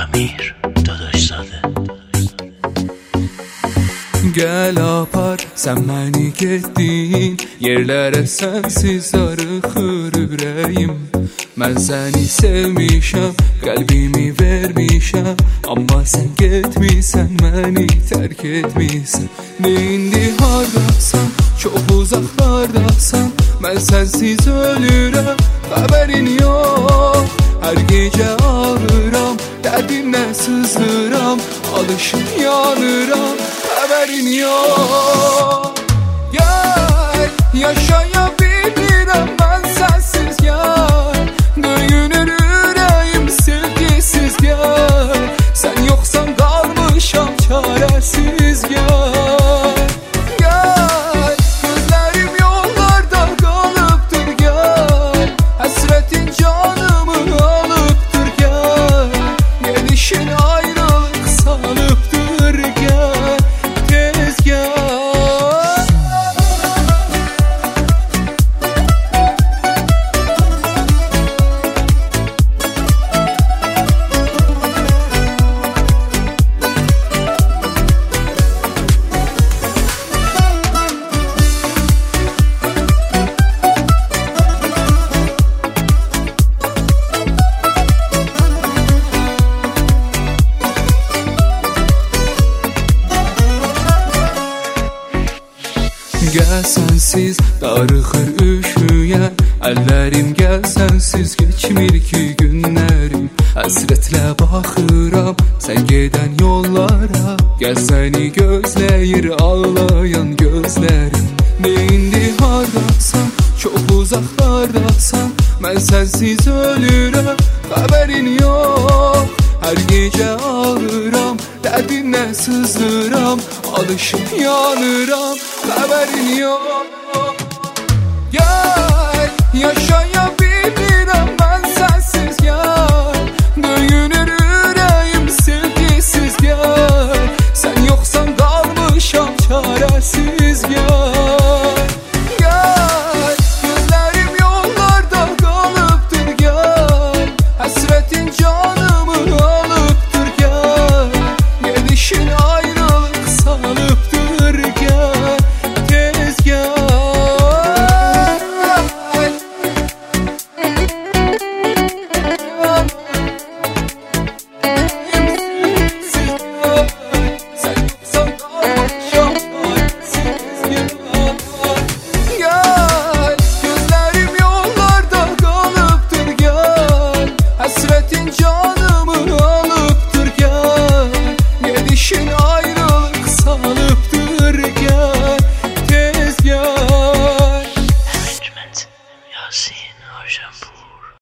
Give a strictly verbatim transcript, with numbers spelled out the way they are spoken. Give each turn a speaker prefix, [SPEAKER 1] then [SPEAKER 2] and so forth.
[SPEAKER 1] Amir Dadaşzadə.
[SPEAKER 2] Gəl apar, sən məni getdin yerlərə, sənsiz arıxır ürəyim. Mən səni sevmişəm, qəlbimi vermişəm, amma sən getmisən, məni tərk etmisən. Ne indi hardasan, çox uzaqlardasan, mən sənsiz ölürəm, xəbərin yox. Hər gecə ağıram, dərdinlə sızıram, alışıb yanıram, xəbərin yox. Gəl, yaşaya bilmirəm mən sənsiz, gəl, döyünür ürəyim sevgisiz, gəl, sən yoxsan qalmışam çarəsiz, gəl. Gəl, gözlərim yollarda qalıbdır, gəl, həsrətin canımı alıbdır, gəl, gedişin ayrılıq salıbdır, gəl, tez gəl. Gəl sənsiz darıxır üşüyən əllərim, gəl sənsiz keçmir ki günlərim. Həsrətlə baxıram sən gedən yollara, gəl səni gözləyir ağlayan gözlərim. Ne indi hardasan, çox uzaqlardasan, mən sənsiz ölürəm, xəbərin yox. Hər gecə ağıram, dərdinlə sızıram, alışıb yanıram, xəbərin yox. Gəl, yaşaya bilmirəm mən sənsiz, gəl, döyünür ürəyim sevgisiz, gəl, sən yoxsan qalmışam çarəsiz, gəl. Gəl, gözlərim yollarda qalıbdır, gəl, həsrətin canımı alıbdır, gəl, gedişin ayrılıq salıbdır, gəl, tez gəl. Gəl, gözlərim yollarda qalıbdır, gəl, həsrətin canı